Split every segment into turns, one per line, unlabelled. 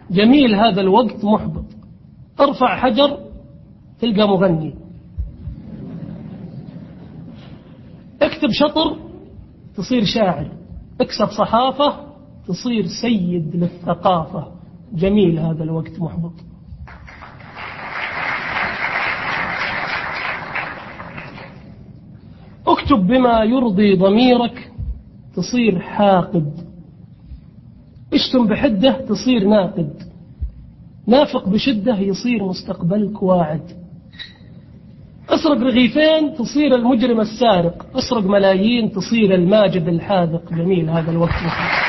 جميل هذا الوقت محبط. ارفع حجر تلقى مغني، اكتب شطر تصير شاعر، اكسب صحافة تصير سيد للثقافة. جميل هذا الوقت محبط. اكتب بما يرضي ضميرك تصير حاقد، اشتم بحدة تصير ناقد، نافق بشدة يصير مستقبلك واعد. اسرق رغيفين تصير المجرم السارق، اسرق ملايين تصير الماجد الحاذق. جميل هذا الوقت محبط.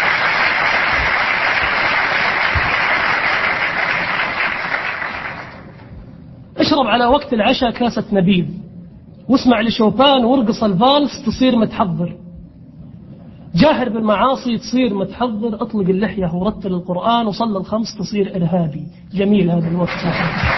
اشرب على وقت العشاء كاسة نبيذ، واسمع لشوبان وارقص الفالس تصير متحضر. جاهر بالمعاصي تصير متحضر، اطلق اللحية ورتل القرآن وصل الخمس تصير إرهابي. جميل هذا الوقت محبط.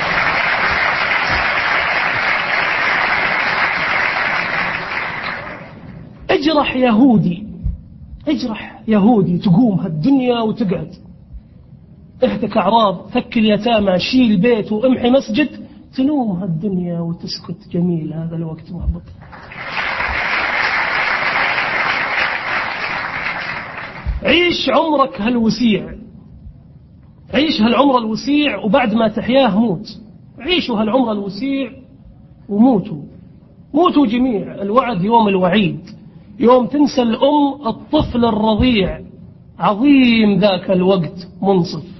اجرح يهودي، اجرح يهودي تقوم هالدنيا وتقعد. اهتك أعراض، فك اليتامى، شيل بيت وامحي مسجد، تنوم هالدنيا وتسكت. جميل هذا الوقت محبط. عيش عمرك هالوسيع، عيش هالعمر الوسيع وبعد ما تحياه موت. عيشوا هالعمر الوسيع وموتوا، موتوا جميع. الوعد يوم الوعيد، يوم تنسى الأم الطفل الرضيع. عظيم ذاك الوقت منصف.